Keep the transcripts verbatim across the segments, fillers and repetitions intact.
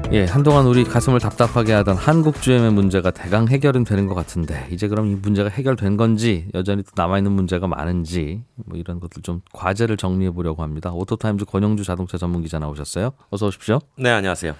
예, 한동안 우리 가슴을 답답하게 하던 한국 지엠의 문제가 대강 해결은 되는 것 같은데 이제 그럼 이 문제가 해결된 건지 여전히 또 남아있는 문제가 많은지 뭐 이런 것들 좀 과제를 정리해 보려고 합니다. 오토타임즈 권영주 자동차 전문기자 나오셨어요. 어서 오십시오. 네, 안녕하세요.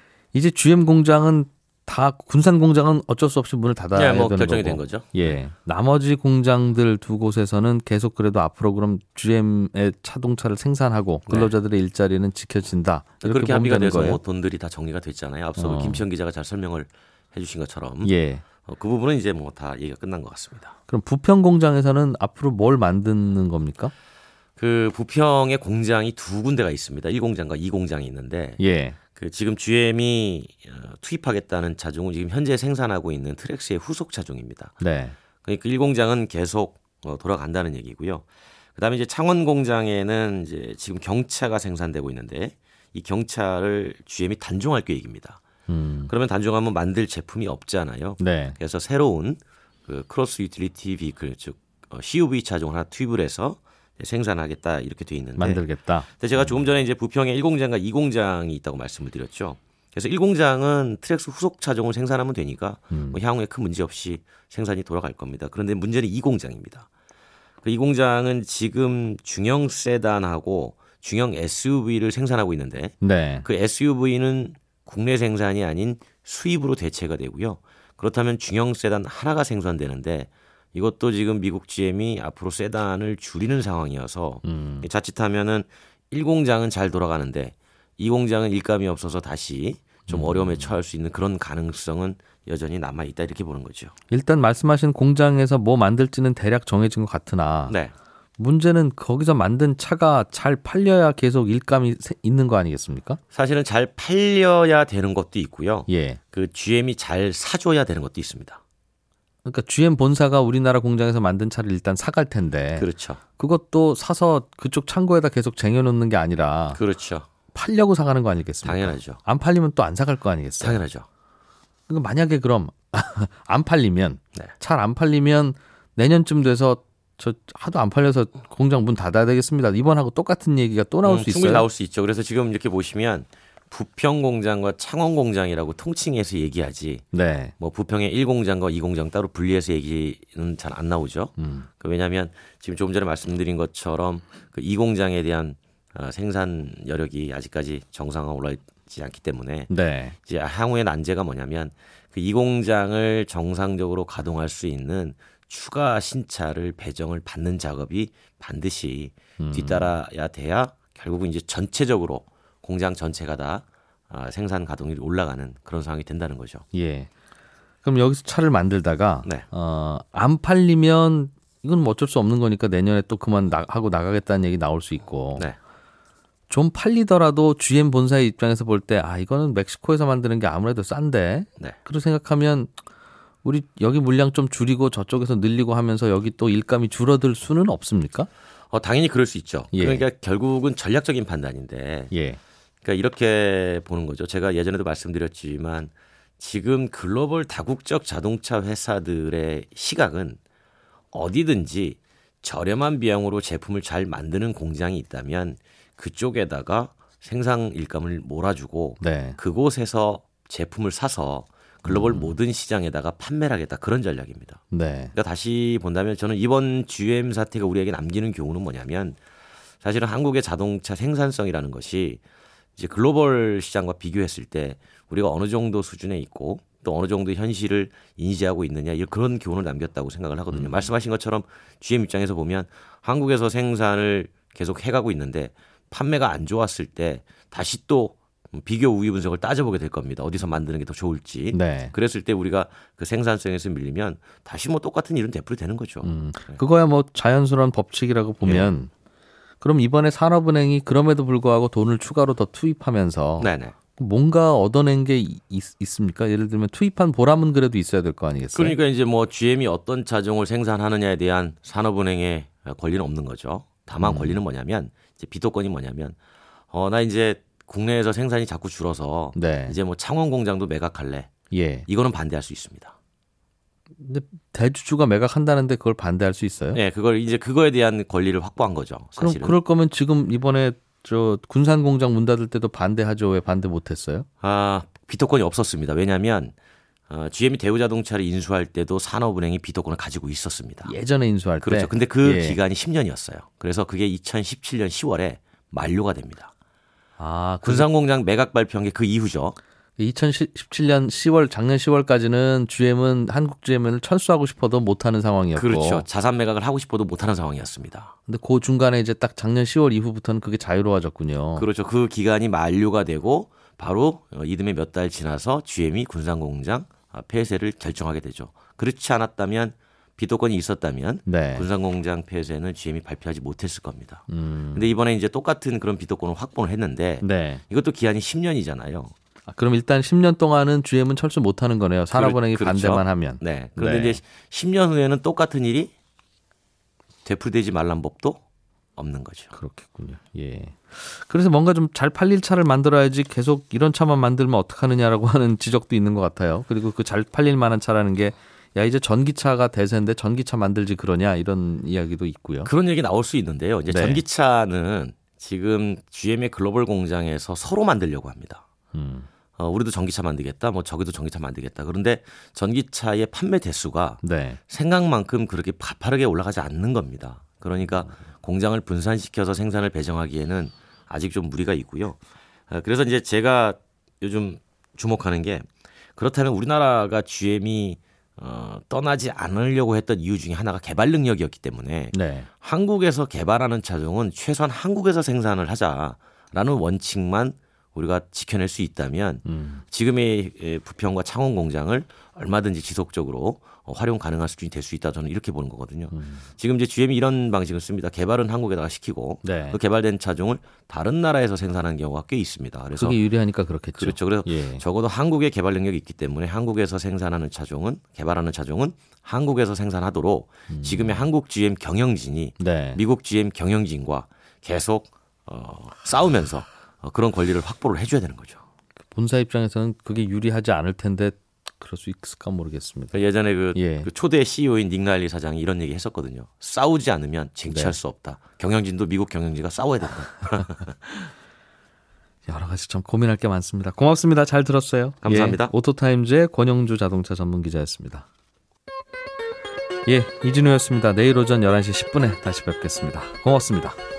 이제 지엠 공장은 다 군산 공장은 어쩔 수 없이 문을 닫아야 네, 뭐 되는 결정이 거고. 된 거죠. 예, 나머지 공장들 두 곳에서는 계속 그래도 앞으로 그럼 지엠의 자동차를 생산하고 근로자들의 네. 일자리는 지켜진다. 이렇게 그렇게 합의가 돼서 거예요? 뭐 돈들이 다 정리가 됐잖아요. 앞서 어. 김시영 기자가 잘 설명을 해주신 것처럼. 예. 어, 그 부분은 이제 뭐 다 얘기가 끝난 것 같습니다. 그럼 부평 공장에서는 앞으로 뭘 만드는 겁니까? 그 부평에 공장이 두 군데가 있습니다. 일 공장과 이 공장이 있는데. 예. 그 지금 지엠이 투입하겠다는 차종은 지금 현재 생산하고 있는 트랙스의 후속 차종입니다. 네. 그러니까 일 공장은 계속 돌아간다는 얘기고요. 그다음에 이제 창원 공장에는 이제 지금 경차가 생산되고 있는데 이 경차를 지엠이 단종할 계획입니다. 음. 그러면 단종하면 만들 제품이 없잖아요. 네. 그래서 새로운 그 크로스 유틸리티 비클 즉 씨유브이 차종을 하나 투입을 해서 생산하겠다 이렇게 돼 있는데 만들겠다. 근데 제가 조금 전에 이제 부평에 일 공장과 이 공장이 있다고 말씀을 드렸죠. 그래서 일 공장은 트랙스 후속 차종을 생산하면 되니까 음. 뭐 향후에 큰 문제 없이 생산이 돌아갈 겁니다. 그런데 문제는 이 공장입니다. 그 이 공장은 지금 중형 세단하고 중형 에스유브이를 생산하고 있는데 네. 그 에스유브이는 국내 생산이 아닌 수입으로 대체가 되고요. 그렇다면 중형 세단 하나가 생산되는데 이것도 지금 미국 지엠이 앞으로 세단을 줄이는 상황이어서 음. 자칫하면은 일 공장은 잘 돌아가는데 이 공장은 일감이 없어서 다시 좀 어려움에 처할 수 있는 그런 가능성은 여전히 남아 있다 이렇게 보는 거죠. 일단 말씀하신 공장에서 뭐 만들지는 대략 정해진 것 같으나 네. 문제는 거기서 만든 차가 잘 팔려야 계속 일감이 있는 거 아니겠습니까? 사실은 잘 팔려야 되는 것도 있고요. 예. 그 지엠이 잘 사줘야 되는 것도 있습니다. 그러니까 지엠 본사가 우리나라 공장에서 만든 차를 일단 사갈 텐데 그렇죠. 그것도 사서 그쪽 창고에다 계속 쟁여놓는 게 아니라 그렇죠. 팔려고 사가는 거 아니겠습니까? 당연하죠. 안 팔리면 또 안 사갈 거 아니겠어요? 당연하죠. 그러니까 만약에 그럼 안 팔리면 네. 잘 안 팔리면 내년쯤 돼서 저 하도 안 팔려서 공장 문 닫아야 되겠습니다. 이번하고 똑같은 얘기가 또 나올 음, 수 있어요? 충분히 나올 수 있죠. 그래서 지금 이렇게 보시면 부평 공장과 창원 공장이라고 통칭해서 얘기하지. 네. 뭐 부평의 일 공장과 이 공장 따로 분리해서 얘기는 잘 안 나오죠. 음. 그 왜냐하면 지금 조금 전에 말씀드린 것처럼 그 이 공장에 대한 생산 여력이 아직까지 정상화 올라있지 않기 때문에 네. 이제 향후의 난제가 뭐냐면 그 이 공장을 정상적으로 가동할 수 있는 추가 신차를 배정을 받는 작업이 반드시 음. 뒤따라야 돼야 결국은 이제 전체적으로 공장 전체가 다 생산 가동률이 올라가는 그런 상황이 된다는 거죠. 예. 그럼 여기서 차를 만들다가 네. 어, 안 팔리면 이건 뭐 어쩔 수 없는 거니까 내년에 또 그만 나, 하고 나가겠다는 얘기 나올 수 있고 네. 좀 팔리더라도 지엠 본사의 입장에서 볼 때 아 이거는 멕시코에서 만드는 게 아무래도 싼데 네. 그렇게 생각하면 우리 여기 물량 좀 줄이고 저쪽에서 늘리고 하면서 여기 또 일감이 줄어들 수는 없습니까? 어, 당연히 그럴 수 있죠. 예. 그러니까 결국은 전략적인 판단인데 예. 그러니까 이렇게 보는 거죠. 제가 예전에도 말씀드렸지만 지금 글로벌 다국적 자동차 회사들의 시각은 어디든지 저렴한 비용으로 제품을 잘 만드는 공장이 있다면 그쪽에다가 생산 일감을 몰아주고 네. 그곳에서 제품을 사서 글로벌 음. 모든 시장에다가 판매를 하겠다 그런 전략입니다. 네. 그러니까 다시 본다면 저는 이번 지엠 사태가 우리에게 남기는 교훈은 뭐냐면 사실은 한국의 자동차 생산성이라는 것이 이제 글로벌 시장과 비교했을 때 우리가 어느 정도 수준에 있고 또 어느 정도 현실을 인지하고 있느냐 이런 그런 교훈을 남겼다고 생각을 하거든요. 음. 말씀하신 것처럼 지엠 입장에서 보면 한국에서 생산을 계속 해가고 있는데 판매가 안 좋았을 때 다시 또 비교 우위 분석을 따져보게 될 겁니다. 어디서 만드는 게 더 좋을지. 네. 그랬을 때 우리가 그 생산성에서 밀리면 다시 뭐 똑같은 일은 되풀이 되는 거죠. 음. 네. 그거야 뭐 자연스러운 법칙이라고 보면 예. 그럼 이번에 산업은행이 그럼에도 불구하고 돈을 추가로 더 투입하면서 네네. 뭔가 얻어낸 게 있, 있습니까? 예를 들면 투입한 보람은 그래도 있어야 될 거 아니겠어요? 그러니까 이제 뭐 지엠이 어떤 차종을 생산하느냐에 대한 산업은행의 권리는 없는 거죠. 다만 음. 권리는 뭐냐면 이제 비토권이 뭐냐면 어 나 이제 국내에서 생산이 자꾸 줄어서 네. 이제 뭐 창원 공장도 매각할래. 예. 이거는 반대할 수 있습니다. 근데 대주주가 매각한다는데 그걸 반대할 수 있어요? 네, 그걸 이제 그거에 대한 권리를 확보한 거죠. 그럼 사실은. 그럴 거면 지금 이번에 저 군산 공장 문 닫을 때도 반대하죠. 왜 반대 못했어요? 아, 비토권이 없었습니다. 왜냐하면 어, 지엠이 대우자동차를 인수할 때도 산업은행이 비토권을 가지고 있었습니다. 예전에 인수할 그렇죠. 때. 근데 그 예. 기간이 십 년이었어요. 그래서 그게 이천십칠 년 시월에 만료가 됩니다. 아, 군산공장 매각 발표한 게 그 이후죠. 이천십칠 년 시월 작년 시월까지는 지엠은 한국 지엠을 철수하고 싶어도 못하는 상황이었고. 그렇죠. 자산 매각을 하고 싶어도 못하는 상황이었습니다. 근데 그 중간에 이제 딱 작년 시월 이후부터는 그게 자유로워졌군요. 그렇죠. 그 기간이 만료가 되고 바로 이듬해 몇 달 지나서 지엠이 군산공장 폐쇄를 결정하게 되죠. 그렇지 않았다면 비토권이 있었다면 네. 군산공장 폐쇄는 지엠이 발표하지 못했을 겁니다. 음. 근데 이번에 이제 똑같은 그런 비토권을 확보를 했는데 네. 이것도 기한이 십 년이잖아요. 아, 그럼 일단 십 년 동안은 지엠은 철수 못하는 거네요. 산업은행이 그렇죠. 반대만 하면. 네. 그런데 네. 이제 십 년 후에는 똑같은 일이 되풀이되지 말란 법도 없는 거죠. 그렇겠군요. 예. 그래서 뭔가 좀 잘 팔릴 차를 만들어야지 계속 이런 차만 만들면 어떡하느냐라고 하는 지적도 있는 것 같아요. 그리고 그 잘 팔릴 만한 차라는 게 야 이제 전기차가 대세인데 전기차 만들지 그러냐 이런 이야기도 있고요. 그런 얘기 나올 수 있는데요. 이제 네. 전기차는 지금 지엠의 글로벌 공장에서 서로 만들려고 합니다. 음. 어, 우리도 전기차 만들겠다. 뭐 저기도 전기차 만들겠다. 그런데 전기차의 판매 대수가 네. 생각만큼 그렇게 가파르게 올라가지 않는 겁니다. 그러니까 공장을 분산시켜서 생산을 배정하기에는 아직 좀 무리가 있고요. 어, 그래서 이제 제가 요즘 주목하는 게 그렇다면 우리나라가 지엠이 어, 떠나지 않으려고 했던 이유 중에 하나가 개발 능력이었기 때문에 네. 한국에서 개발하는 차종은 최소한 한국에서 생산을 하자라는 원칙만 우리가 지켜낼 수 있다면 음. 지금의 부평과 창원 공장을 얼마든지 지속적으로 활용 가능한 수준이 될 수 있다 저는 이렇게 보는 거거든요. 음. 지금 이제 지엠이 이런 방식을 씁니다. 개발은 한국에다가 시키고 네. 그 개발된 차종을 다른 나라에서 생산하는 경우가 꽤 있습니다. 그래서 그게 유리하니까 그렇겠죠. 그렇죠. 그래서 예. 적어도 한국의 개발 능력이 있기 때문에 한국에서 생산하는 차종은 개발하는 차종은 한국에서 생산하도록 음. 지금의 한국 지엠 경영진이 네. 미국 지엠 경영진과 계속 어, 싸우면서 어, 그런 권리를 확보를 해줘야 되는 거죠. 본사 입장에서는 그게 유리하지 않을 텐데 그럴 수 있을까 모르겠습니다. 예전에 그, 예. 그 초대 씨이오인 닉 라일리 사장이 이런 얘기 했었거든요. 싸우지 않으면 쟁취할 네. 수 없다. 경영진도 미국 경영진과 싸워야 된다. 여러 가지 좀 고민할 게 많습니다. 고맙습니다. 잘 들었어요. 감사합니다. 예, 오토타임즈의 권영주 자동차 전문 기자였습니다. 예, 이진우였습니다. 내일 오전 열한 시 십 분에 다시 뵙겠습니다. 고맙습니다.